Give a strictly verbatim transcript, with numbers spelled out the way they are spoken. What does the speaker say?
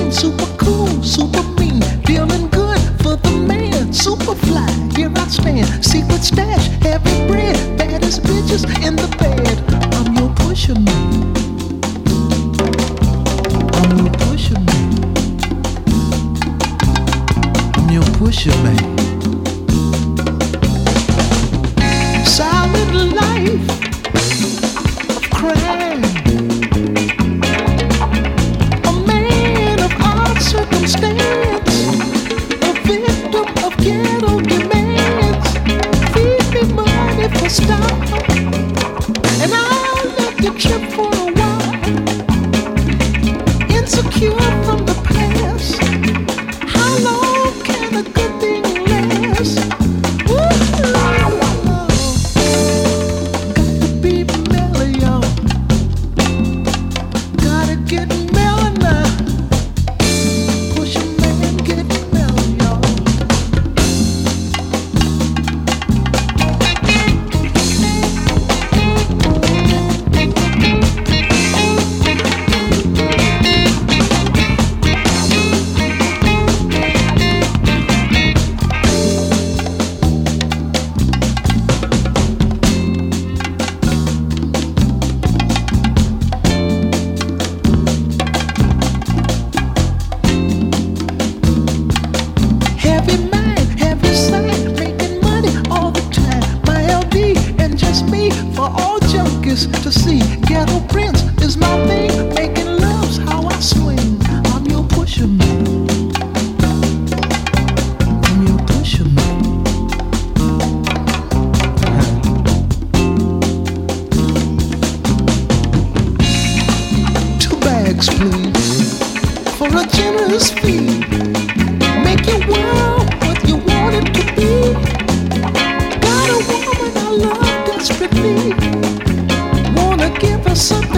super cool, super mean, feeling good for the man, super fly. Here I stand, secret stash, heavy bread, baddest bitches in the bed. I'm your pusher man. I'm your pusher man. I'm your pusher man. Silent life of crime. A man of odd circumstance, a victim of ghetto demands. Feed me money for style, and I'll let you trip for a while. Insecure from the past, how long can a good thing last? Woo! To see ghetto prince is my thing, making love's how I swing. I'm your pusher man. I'm your pusher man. Two bags, please, for a generous fee. Make your world what you want it to be. Got a woman I love desperately. Give her some